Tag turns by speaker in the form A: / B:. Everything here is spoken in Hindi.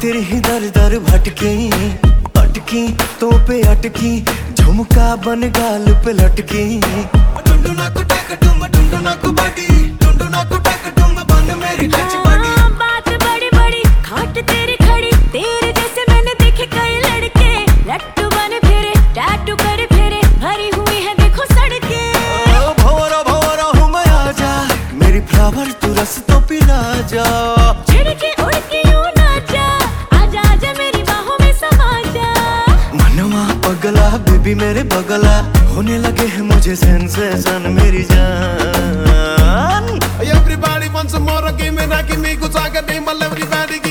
A: तेरी ही दर दर भटकी, अटकी तो पे अटकी, झुमका बन गाल पे लटकी।
B: टुंडुना को टक टुम, टुंडुना को बड़ी, टुंडुना को टक टुम, बन मेरी टच बड़ी।
C: बात बड़ी बड़ी खाट तेरी खड़ी, तेरे जैसे मैंने देखे कई लड़के, लट्टू बन फिरे टैटू कर फिरे, भरी हुई है देखो सड़के।
A: भंवरा भंवरा हूँ मैं, आजा मेरी फ्लावर तू रस तो पिला जा।
C: चिड़के उड़ के यूं ना जा, आजा आजा मेरी बाहों में समा जा।
A: मनवा पगला बेबी मेरे बगला, होने लगे हैं मुझे सेंसेशन मेरी जान।
B: Everybody wants some more, give me that, give me good, I got name, I love everybody.